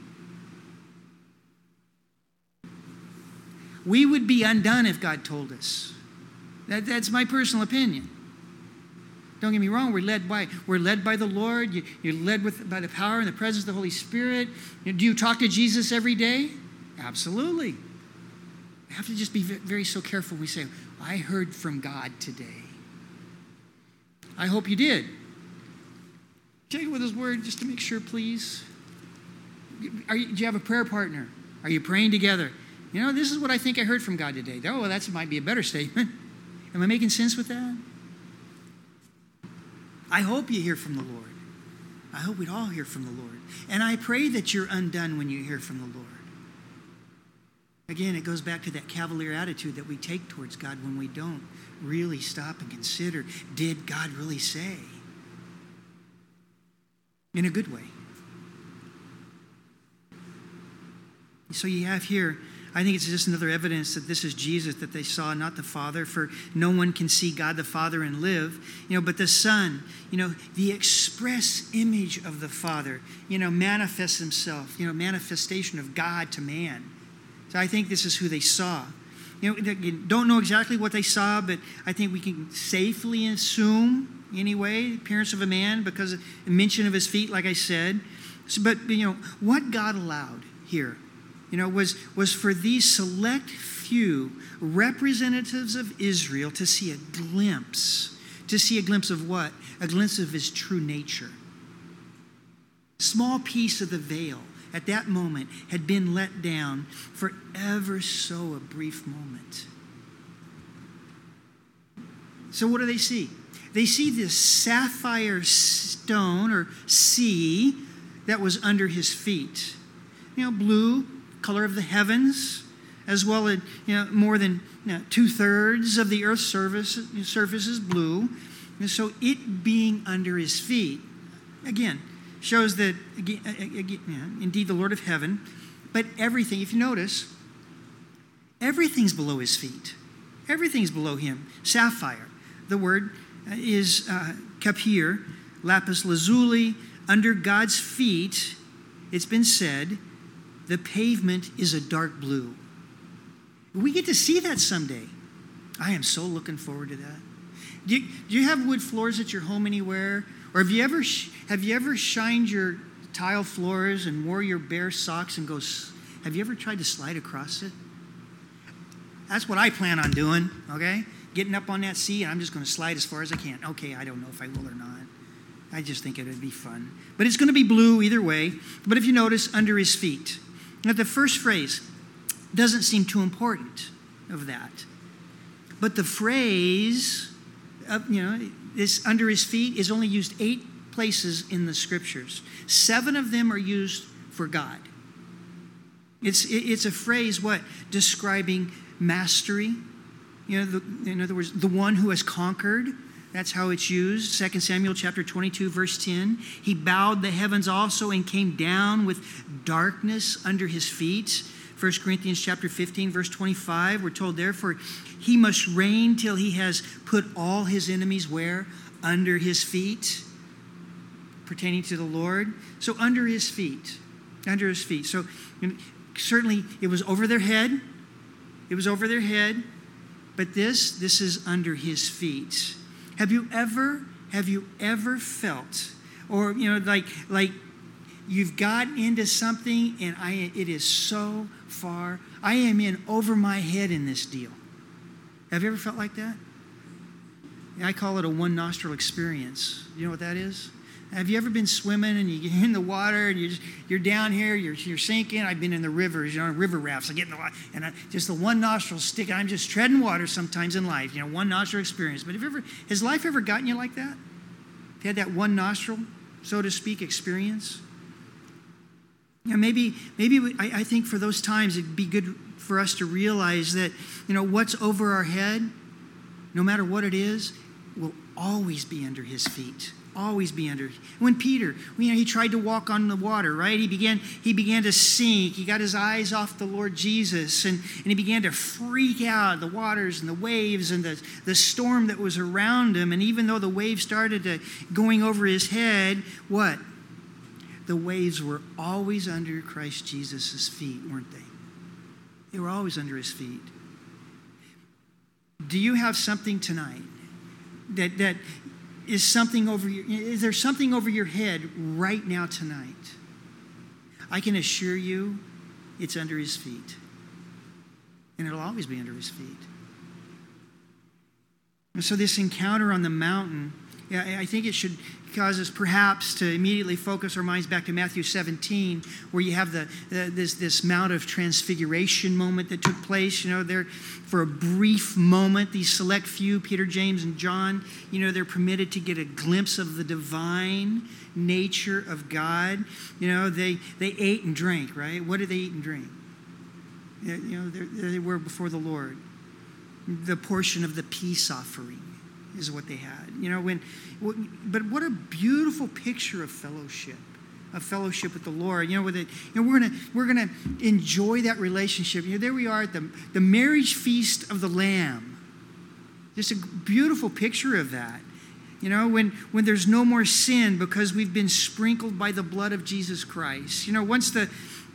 We would be undone if God told us. That's my personal opinion. Don't get me wrong, we're led by the Lord. You're led by the power and the presence of the Holy Spirit. Do you talk to Jesus every day? Absolutely. We have to just be very so careful when we say, I heard from God today. I hope you did. Take it with his word just to make sure, please. Do you have a prayer partner? Are you praying together? This is what I think I heard from God today. Oh, well, that might be a better statement. Am I making sense with that? I hope you hear from the Lord. I hope we'd all hear from the Lord. And I pray that you're undone when you hear from the Lord. Again, it goes back to that cavalier attitude that we take towards God when we don't really stop and consider, did God really say? In a good way. So you have here, I think it's just another evidence that this is Jesus that they saw, not the Father. For no one can see God the Father and live. But the Son, the express image of the Father, manifests himself, manifestation of God to man. So I think this is who they saw. Don't know exactly what they saw, but I think we can safely assume, anyway, appearance of a man because of the mention of his feet, like I said. But, what God allowed here, was for these select few representatives of Israel to see a glimpse. To see a glimpse of what? A glimpse of his true nature. Small piece of the veil at that moment had been let down for ever so a brief moment. So what do they see? They see this sapphire stone or sea that was under his feet. Blue, color of the heavens, as well as more than 2/3 of the Earth's surface is blue. And so it being under his feet, again, shows that, indeed, the Lord of heaven, but everything, if you notice, everything's below his feet. Everything's below him. Sapphire. The word is kapir, lapis lazuli. Under God's feet, it's been said, the pavement is a dark blue. We get to see that someday. I am so looking forward to that. Do you have wood floors at your home anywhere? Or have you ever shined your tile floors and wore your bare socks and have you ever tried to slide across it? That's what I plan on doing, okay? Getting up on that seat, and I'm just going to slide as far as I can. Okay, I don't know if I will or not. I just think it would be fun. But it's going to be blue either way. But if you notice, under his feet. Now, the first phrase doesn't seem too important of that. But the phrase, this under his feet is only used 8 places in the scriptures. 7 of them are used for God. It's a phrase, describing mastery. In other words, the one who has conquered. That's how it's used. 2 Samuel chapter 22, verse 10. He bowed the heavens also and came down with darkness under his feet. 1 Corinthians chapter 15, verse 25. We're told, therefore, he must reign till he has put all his enemies where? Under his feet. Pertaining to the Lord. So under his feet. Under his feet. So certainly it was over their head. It was over their head. But this is under his feet. Have you ever felt, or like you've gotten into something and it is so far, I am in over my head in this deal. Have you ever felt like that? I call it a one nostril experience. You know what that is? Have you ever been swimming and you get in the water and you're down here, you're sinking? I've been in the rivers, river rafts. I get in the water and just the one nostril stick. I'm just treading water sometimes in life, one nostril experience. But has life ever gotten you like that? Have you had that one nostril, so to speak, experience? Maybe I think for those times it'd be good for us to realize that, what's over our head, no matter what it is, will always be under his feet. Always be under. When Peter, he tried to walk on the water, right? He began to sink. He got his eyes off the Lord Jesus, and he began to freak out. The waters and the waves and the storm that was around him. And even though the waves started going over his head, what? The waves were always under Christ Jesus' feet, weren't they? They were always under his feet. Do you have something tonight that is something over is there something over your head right now tonight? I can assure you it's under his feet. And it'll always be under his feet. And so this encounter on the mountain, I think it should cause us perhaps to immediately focus our minds back to Matthew 17, where you have this Mount of Transfiguration moment that took place. There for a brief moment, these select few, Peter, James, and John, they're permitted to get a glimpse of the divine nature of God. They ate and drank, right? What did they eat and drink? They were before the Lord. The portion of the peace offering is what they had. But what a beautiful picture of fellowship with the Lord. We're gonna enjoy that relationship. There we are at the marriage feast of the Lamb. Just a beautiful picture of that. When there's no more sin because we've been sprinkled by the blood of Jesus Christ. Once the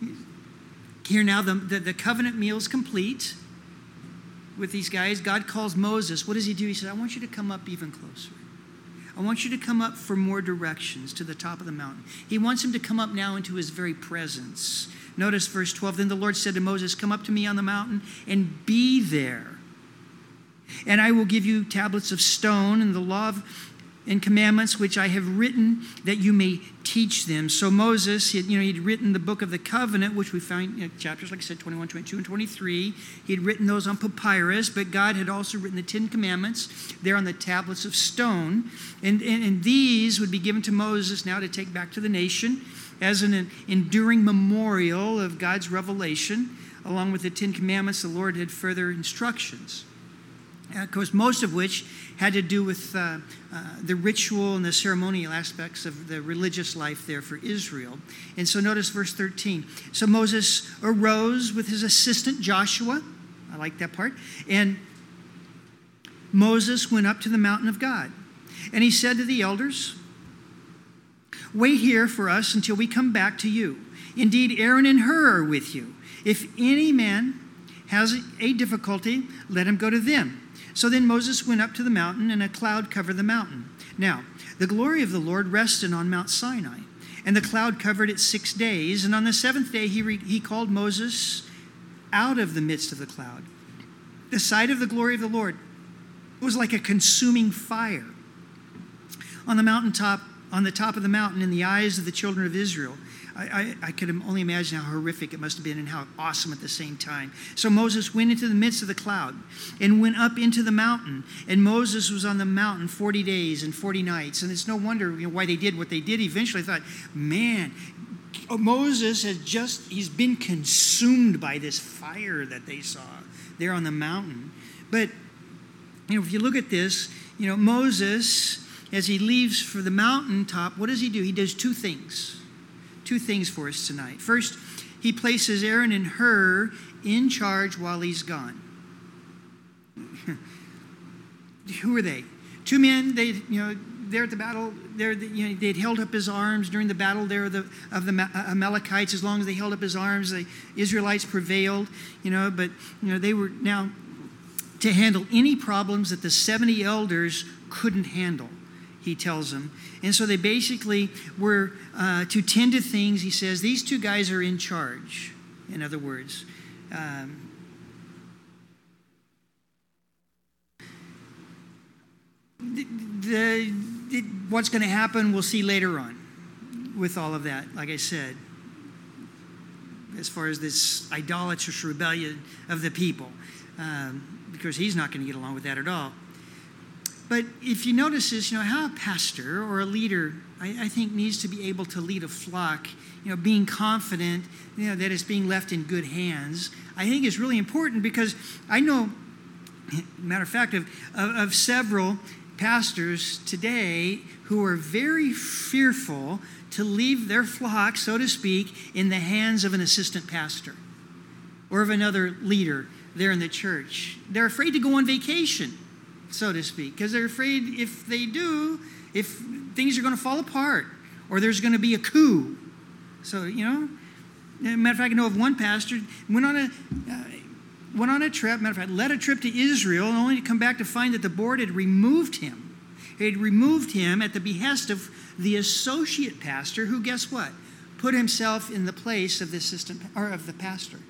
covenant meal is complete with these guys, God calls Moses. What does he do? He says, I want you to come up even closer. I want you to come up for more directions to the top of the mountain. He wants him to come up now into his very presence. Notice verse 12. Then the Lord said to Moses, come up to me on the mountain and be there. And I will give you tablets of stone and the law and commandments which I have written that you may teach them. So Moses, he'd written the book of the covenant, which we find in chapters, like I said, 21, 22, and 23. He'd written those on papyrus, but God had also written the 10 commandments there on the tablets of stone. And these would be given to Moses now to take back to the nation as an enduring memorial of God's revelation along with the Ten Commandments, the Lord had further instructions. Of course, most of which had to do with the ritual and the ceremonial aspects of the religious life there for Israel. And so notice verse 13. So Moses arose with his assistant Joshua. I like that part. And Moses went up to the mountain of God. And he said to the elders, "Wait here for us until we come back to you. Indeed, Aaron and Hur are with you. If any man has a difficulty, let him go to them." So then Moses went up to the mountain, and a cloud covered the mountain. Now, the glory of the Lord rested on Mount Sinai, and the cloud covered it 6 days. And on the seventh day he called Moses out of the midst of the cloud. The sight of the glory of the Lord was like a consuming fire on the mountaintop, on the top of the mountain, in the eyes of the children of Israel. I could only imagine how horrific it must have been and how awesome at the same time. So Moses went into the midst of the cloud and went up into the mountain. And Moses was on the mountain 40 days and 40 nights. And it's no wonder why they did what they did. Eventually I thought, man, Moses he's been consumed by this fire that they saw there on the mountain. But, if you look at this, Moses, as he leaves for the mountaintop, what does he do? He does two things. Two things for us tonight. First, he places Aaron and Hur in charge while he's gone. Who are they? Two men. They're at the battle. They'd held up his arms during the battle there of the Amalekites. As long as they held up his arms, the Israelites prevailed. But they were now to handle any problems that the 70 elders couldn't handle, he tells them. And so they basically were to tend to things. He says, these two guys are in charge, in other words. What's going to happen, we'll see later on with all of that, like I said, as far as this idolatrous rebellion of the people, because he's not going to get along with that at all. But if you notice this, how a pastor or a leader, I think, needs to be able to lead a flock, being confident, that it's being left in good hands, I think is really important, because I know, matter of fact, of several pastors today who are very fearful to leave their flock, so to speak, in the hands of an assistant pastor or of another leader there in the church. They're afraid to go on vacation, so to speak, because they're afraid if they do, if things are going to fall apart or there's going to be a coup. So, matter of fact, I know of one pastor went on a trip, matter of fact, led a trip to Israel, and only to come back to find that the board had removed him. They had removed him at the behest of the associate pastor, who, guess what, put himself in the place of the assistant or of the pastor.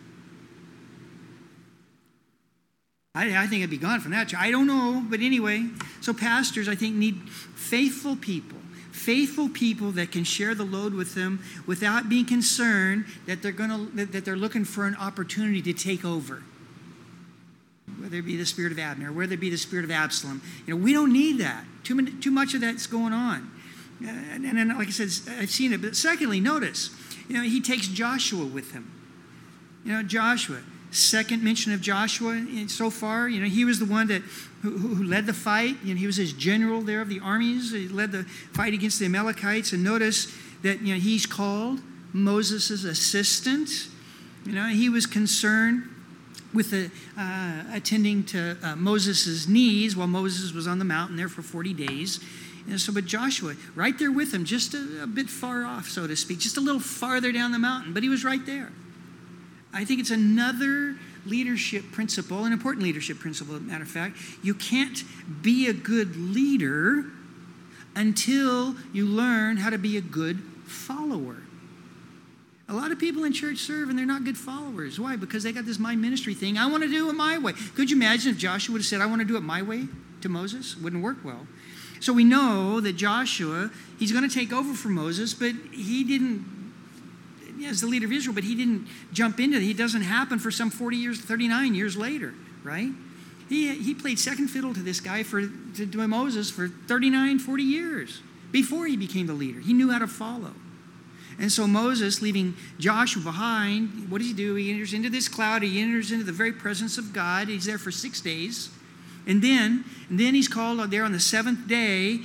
I think I'd be gone from that. I don't know, but anyway. So pastors, I think, need faithful people that can share the load with them without being concerned that they're looking for an opportunity to take over. Whether it be the spirit of Abner, whether it be the spirit of Absalom, we don't need that. Too much of that's going on, and like I said, I've seen it. But secondly, notice, he takes Joshua with him. Joshua. Second mention of Joshua so far, he was the one who led the fight. He was his general there of the armies. He led the fight against the Amalekites. And notice that he's called Moses' assistant. He was concerned with attending to Moses' needs while Moses was on the mountain there for 40 days. But Joshua, right there with him, just a bit far off, so to speak, just a little farther down the mountain, but he was right there. I think it's another leadership principle, an important leadership principle, as a matter of fact. You can't be a good leader until you learn how to be a good follower. A lot of people in church serve and they're not good followers. Why? Because they got this my ministry thing. I want to do it my way. Could you imagine if Joshua would have said, I want to do it my way to Moses? It wouldn't work well. So we know that Joshua, he's going to take over for Moses, but he didn't, as the leader of Israel, but he didn't jump into it. It doesn't happen for some 39 years later, right? He played second fiddle to this guy to Moses for 39, 40 years before he became the leader. He knew how to follow. And so Moses, leaving Joshua behind, what does he do? He enters into this cloud. He enters into the very presence of God. He's there for 6 days. And then he's called out there on the seventh day,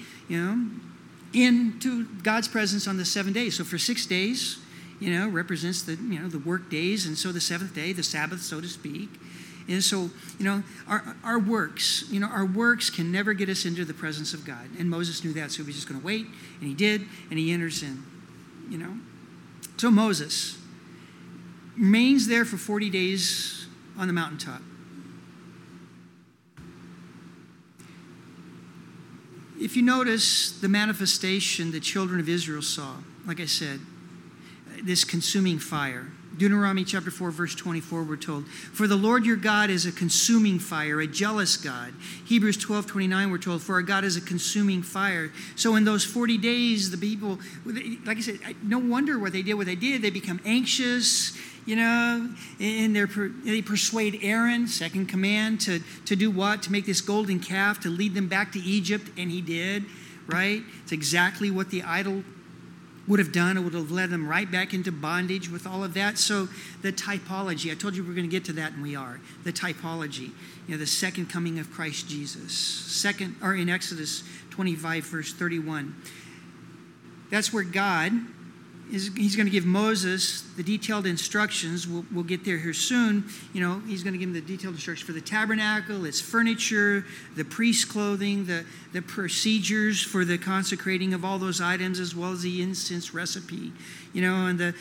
into God's presence on the 7 days. So for 6 days, represents the work days. And so the seventh day, the Sabbath, so to speak. And so, our works, our works can never get us into the presence of God. And Moses knew that, so he was just going to wait. And he did, and he enters in. So Moses remains there for 40 days on the mountaintop. If you notice the manifestation the children of Israel saw, like I said, this consuming fire. Deuteronomy chapter 4, verse 24, we're told, "For the Lord your God is a consuming fire, a jealous God." Hebrews 12:29, we're told, "For our God is a consuming fire." So in those 40 days, the people, like I said, no wonder what they did. They become anxious, and they persuade Aaron, second command, to do what? To make this golden calf, to lead them back to Egypt, and he did, right? It's exactly what the idol would have done. It would have led them right back into bondage with all of that. So the typology, I told you we're going to get to that, and we are. The typology, the second coming of Christ Jesus. In Exodus 25, verse 31. That's where God he's going to give Moses the detailed instructions. We'll get there here soon. He's going to give him the detailed instructions for the tabernacle, its furniture, the priest's clothing, the procedures for the consecrating of all those items, as well as the incense recipe, and the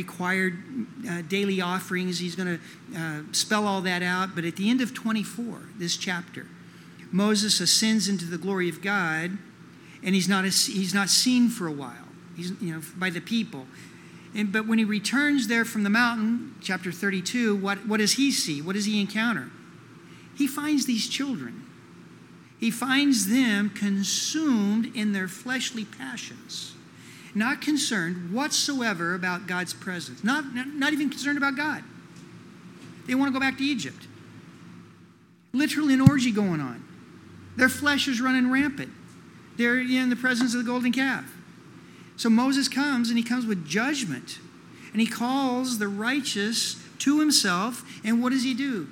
required daily offerings. He's going to spell all that out. But at the end of 24, this chapter, Moses ascends into the glory of God, and he's not seen for a while. He's, by the people. But when he returns there from the mountain, chapter 32, what does he see? What does he encounter? He finds these children. He finds them consumed in their fleshly passions, not concerned whatsoever about God's presence, not even concerned about God. They want to go back to Egypt. Literally an orgy going on. Their flesh is running rampant. They're in the presence of the golden calf. So Moses comes, and he comes with judgment. And he calls the righteous to himself. And what does he do?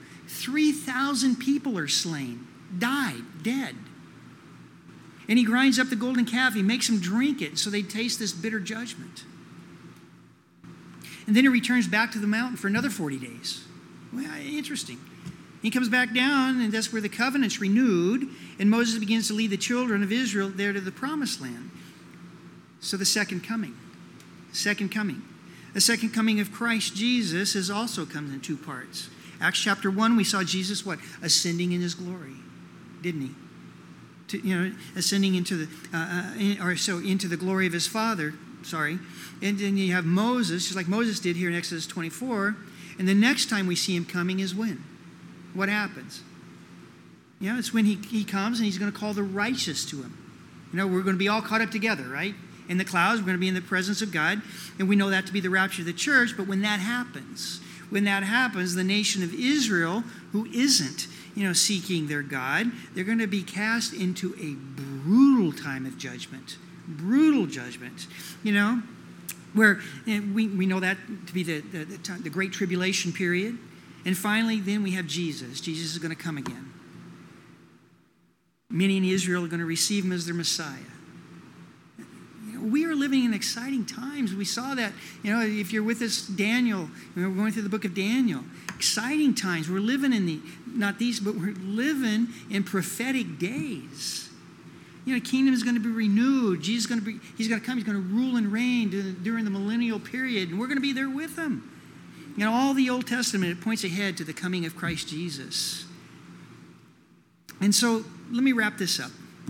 3,000 people are slain, died, dead. And he grinds up the golden calf. He makes them drink it so they taste this bitter judgment. And then he returns back to the mountain for another 40 days. Well, interesting. He comes back down, and that's where the covenant's renewed. And Moses begins to lead the children of Israel there to the promised land. So the second coming. The second coming of Christ Jesus also comes in two parts. Acts chapter 1, we saw Jesus ascending in his glory, didn't he? Ascending into the glory of his Father. Sorry, and then you have Moses, just like Moses did here in Exodus 24. And the next time we see him coming is when? What happens? It's when he comes, and he's going to call the righteous to him. We're going to be all caught up together, right? In the clouds, we're going to be in the presence of God, and we know that to be the rapture of the church. But when that happens, the nation of Israel, who isn't, seeking their God, they're going to be cast into a brutal time of judgment. Brutal judgment, where we know that to be the Great Tribulation period. And finally, then we have Jesus. Jesus is going to come again. Many in Israel are going to receive him as their Messiah. We are living in exciting times. We saw that, if you're with us, Daniel, we're going through the book of Daniel. Exciting times. We're living but we're living in prophetic days. The kingdom is going to be renewed. Jesus is he's going to come. He's going to rule and reign during the millennial period, and we're going to be there with him. All the Old Testament, it points ahead to the coming of Christ Jesus. And so, let me wrap this up.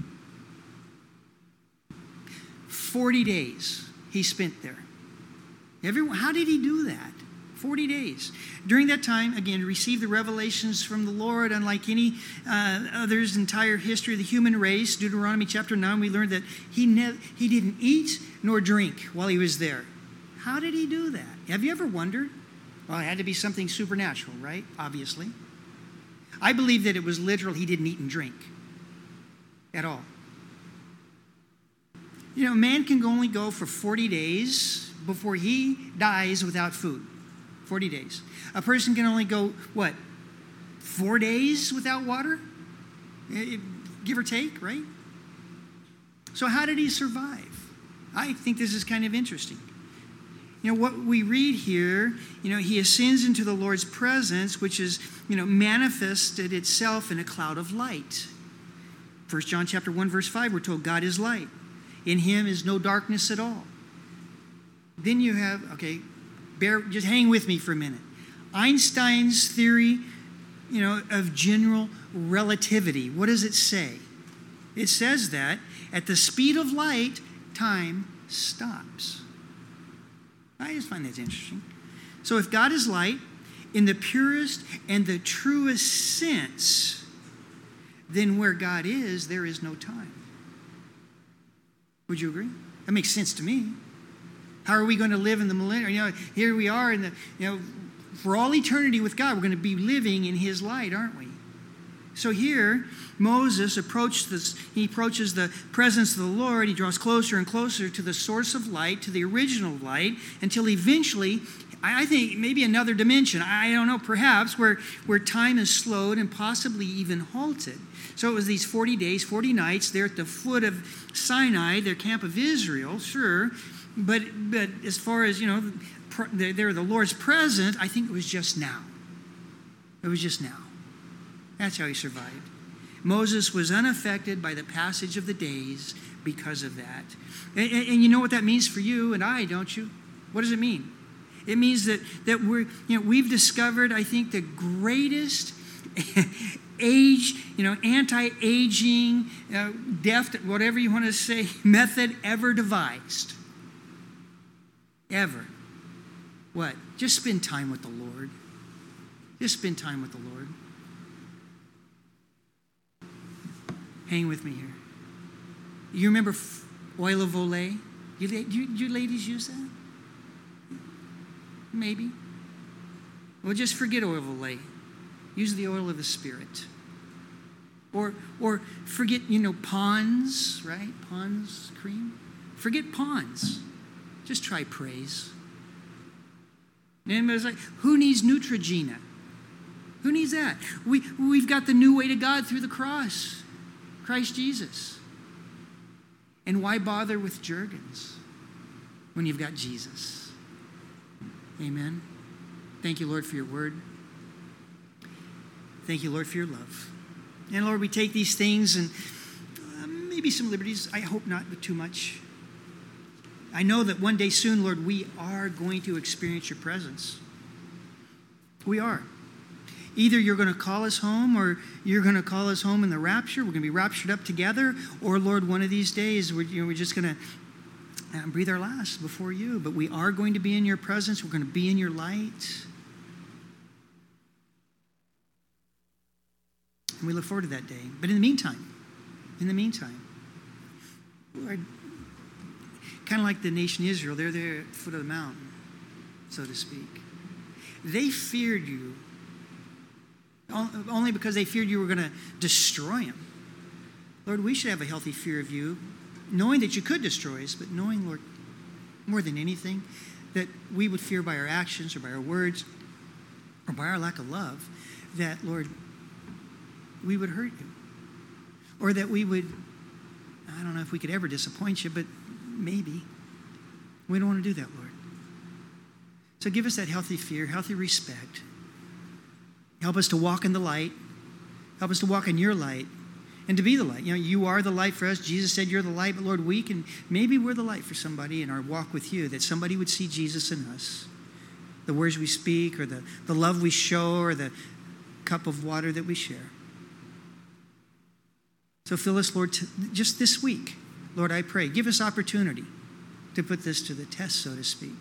40 days he spent there. How did he do that? 40 days. During that time, again, received the revelations from the Lord, unlike any other's entire history of the human race. Deuteronomy chapter 9, we learned that he didn't eat nor drink while he was there. How did he do that? Have you ever wondered? Well, it had to be something supernatural, right? Obviously. I believe that it was literal. He didn't eat and drink at all. Man can only go for 40 days before he dies without food. 40 days. A person can only go, 4 days without water? Give or take, right? So how did he survive? I think this is kind of interesting. What we read here, he ascends into the Lord's presence, which is, manifested itself in a cloud of light. 1 John chapter 1, verse 5, we're told God is light. In him is no darkness at all. Then you have, just hang with me for a minute. Einstein's theory, of general relativity. What does it say? It says that at the speed of light, time stops. I just find that interesting. So if God is light, in the purest and the truest sense, then where God is, there is no time. Would you agree? That makes sense to me. How are we going to live in the millennium? Here we are in the, for all eternity with God, we're going to be living in his light, aren't we? So here, Moses approaches the presence of the Lord. He draws closer and closer to the source of light, to the original light, until eventually, I think maybe another dimension, I don't know, perhaps, where time is slowed and possibly even halted. So it was these 40 days, 40 nights there at the foot of Sinai, their camp of Israel, sure. But as far as, they're the Lord's presence, I think it was just now. It was just now. That's how he survived. Moses was unaffected by the passage of the days because of that. And you know what that means for you and I, don't you? What does it mean? It means that we've discovered, I think, the greatest anti-aging, whatever you want to say, method ever devised. Ever. What? Just spend time with the Lord. Just spend time with the Lord. Hang with me here. You remember oil of Olay? You ladies use that? Maybe. Well, just forget oil of Olay. Use the oil of the Spirit. Or forget, Pond's, right? Pond's cream. Forget Pond's. Just try praise. And everybody's like, who needs Neutrogena? Who needs that? We've got the new way to God through the cross. Christ Jesus. And why bother with Jergens when you've got Jesus? Amen. Thank you, Lord, for your word. Thank you, Lord, for your love. And Lord, we take these things and maybe some liberties. I hope not, but too much. I know that one day soon, Lord, we are going to experience your presence. We are. Either you're going to call us home or you're going to call us home in the rapture. We're going to be raptured up together. Or, Lord, one of these days, we're just going to breathe our last before you. But we are going to be in your presence. We're going to be in your light. And we look forward to that day. But in the meantime, Lord, kind of like the nation Israel, they're there at the foot of the mountain, so to speak. They feared you only because they feared you were going to destroy them. Lord, we should have a healthy fear of you, knowing that you could destroy us, but knowing, Lord, more than anything, that we would fear by our actions or by our words or by our lack of love, that, Lord, we would hurt you. Or that we would, I don't know if we could ever disappoint you, but maybe. We don't want to do that, Lord. So give us that healthy fear, healthy respect. Help us to walk in the light. Help us to walk in your light and to be the light. You are the light for us. Jesus said you're the light, but Lord, maybe we're the light for somebody in our walk with you, that somebody would see Jesus in us. The words we speak or the love we show or the cup of water that we share. So fill us, Lord, just this week. Lord, I pray, give us opportunity to put this to the test, so to speak.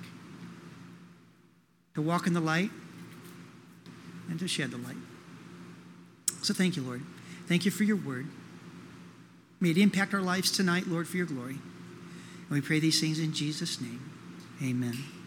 To walk in the light and to shed the light. So thank you, Lord. Thank you for your word. May it impact our lives tonight, Lord, for your glory. And we pray these things in Jesus' name. Amen.